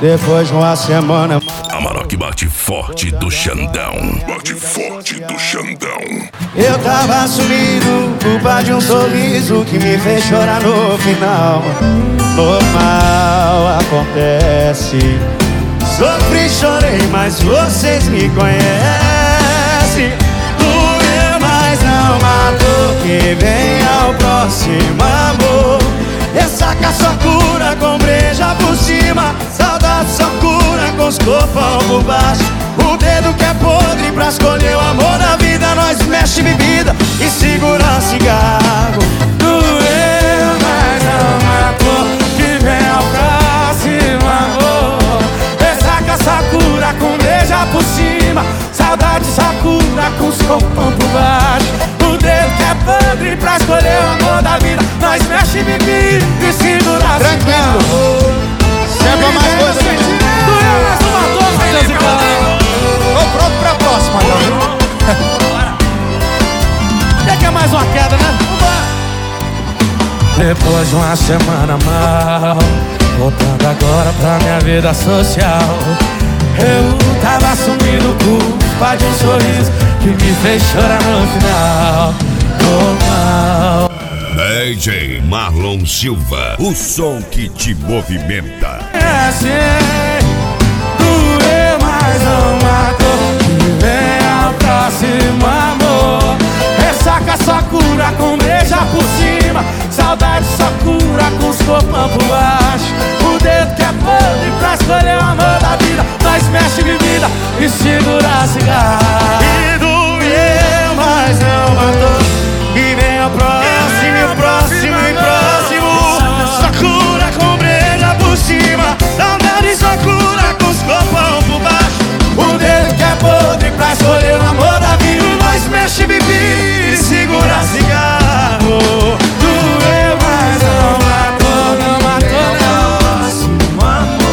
Depois de uma semana. Amarok bate forte do Xandão. Bate forte do Xandão. Eu tava sumido, culpa de um sorriso que me fez chorar no final. Normal, acontece. Sofri, chorei, mas vocês me conhecem. Doeu, mas não matou. Que venha o próximo amor. Ressaca só cura com breja por cima. Saudade só cura com os copão por baixo. O dedo que é podre pra escolher o amor da vida. Nós mexe bebida e segura cigarro. Doeu, mas não matou. Que venha o próximo amor. Ressaca só cura com breja por cima. Saudade só cura com os copão por baixo. O dedo que é podre pra escolher o amor da vida. Nós mexe bebida e segura tranquilo. Sempre mais coisa, gente. Doeu, mas não matou, Matheus e Carol. Tô pronto pra próxima, galera. Quer mais uma queda, né? Depois de uma semana mal, voltando agora pra minha vida social. Eu tava sumindo, culpa de um sorriso que me fez chorar no final. Normal. DJ Marlon Silva, o som que te movimenta. É assim, doeu, mas não matou. Que venha o próximo amor. Ressaca só cura com beija por cima. Saudade só cura com os copão por baixo. O dedo que é podre pra escolher o amor da vida. Nós mexe bebida e segura cigarro. E doeu, mas não matou. E vem o próximo, e o próximo, e o próximo. Só cura com breja por cima. Saudade só cura com os copão por baixo. O dedo que é podre pra escolher o amor da vida. Nós mexe bebida e segura cigarro. Doeu, mas não matou, não matou, não.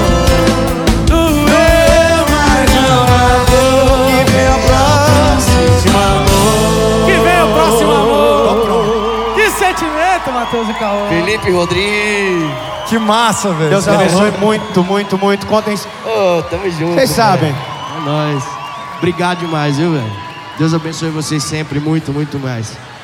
Doeu, mas não matou. Que vem o próximo amor. Que vem o próximo amor. Que sentimento, Matheus e Caô. Felipe Rodrigues. Que massa, velho. Deus abençoe muito, muito, muito. Contem. Ô, tamo junto. Vocês sabem. É nóis. Obrigado demais, viu, velho? Deus abençoe vocês sempre, muito, muito mais.